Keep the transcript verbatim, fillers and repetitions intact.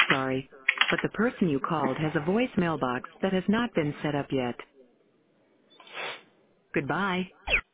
sorry, but the person you called has a voicemail box that has not been set up yet. Goodbye.